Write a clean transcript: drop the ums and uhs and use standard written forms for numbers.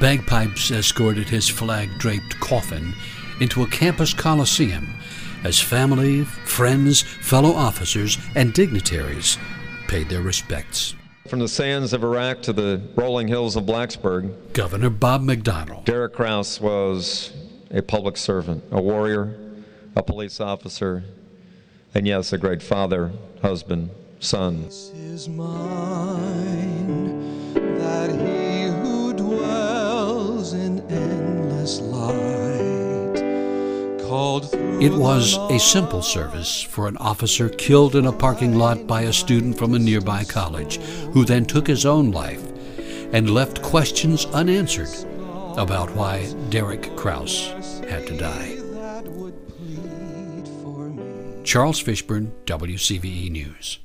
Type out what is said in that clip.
Bagpipes escorted his flag-draped coffin into a campus coliseum as family, friends, fellow officers, and dignitaries paid their respects. From the sands of Iraq to the rolling hills of Blacksburg, Governor Bob McDonnell. Derek Krause was a public servant, a warrior, a police officer, and yes, a great father, husband, son. This is mine, that he who dwells in endless light, called through. It was a simple service for an officer killed in a parking lot by a student from a nearby college, who then took his own life and left questions unanswered about why Derek Krause had to die. Charles Fishburne, WCVE News.